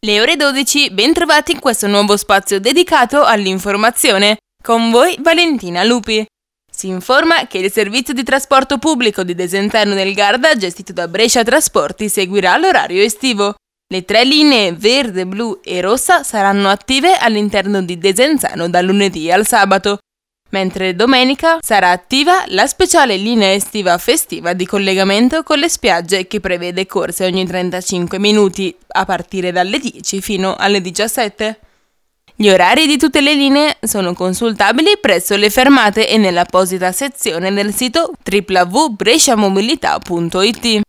Le ore 12, bentrovati in questo nuovo spazio dedicato all'informazione. Con voi Valentina Lupi. Si informa che il servizio di trasporto pubblico di Desenzano del Garda, gestito da Brescia Trasporti, seguirà l'orario estivo. Le 3 linee verde, blu e rossa saranno attive all'interno di Desenzano dal lunedì al sabato, mentre domenica sarà attiva la speciale linea estiva festiva di collegamento con le spiagge che prevede corse ogni 35 minuti a partire dalle 10 fino alle 17. Gli orari di tutte le linee sono consultabili presso le fermate e nell'apposita sezione del sito www.bresciamobilità.it.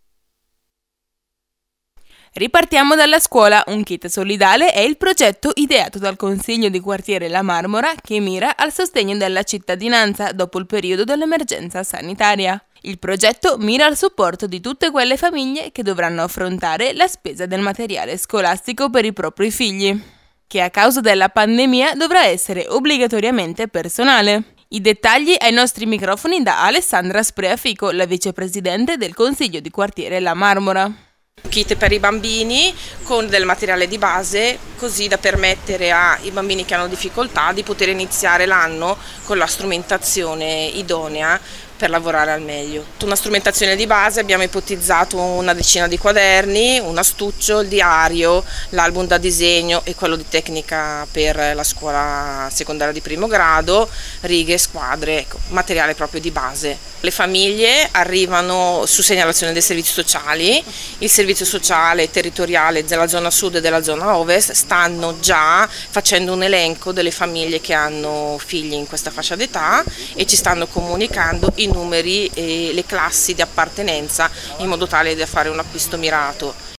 Ripartiamo dalla scuola. Un kit solidale è il progetto ideato dal Consiglio di Quartiere La Marmora che mira al sostegno della cittadinanza dopo il periodo dell'emergenza sanitaria. Il progetto mira al supporto di tutte quelle famiglie che dovranno affrontare la spesa del materiale scolastico per i propri figli, che a causa della pandemia dovrà essere obbligatoriamente personale. I dettagli ai nostri microfoni da Alessandra Spreafico, la vicepresidente del Consiglio di Quartiere La Marmora. Kit per i bambini con del materiale di base, così da permettere ai bambini che hanno difficoltà di poter iniziare l'anno con la strumentazione idonea per lavorare al meglio. Una strumentazione di base, abbiamo ipotizzato una decina di quaderni, un astuccio, il diario, l'album da disegno e quello di tecnica per la scuola secondaria di primo grado, righe, squadre, ecco, materiale proprio di base. Le famiglie arrivano su segnalazione dei servizi sociali, il servizio sociale territoriale della zona sud e della zona ovest stanno già facendo un elenco delle famiglie che hanno figli in questa fascia d'età e ci stanno comunicando i numeri e le classi di appartenenza in modo tale da fare un acquisto mirato.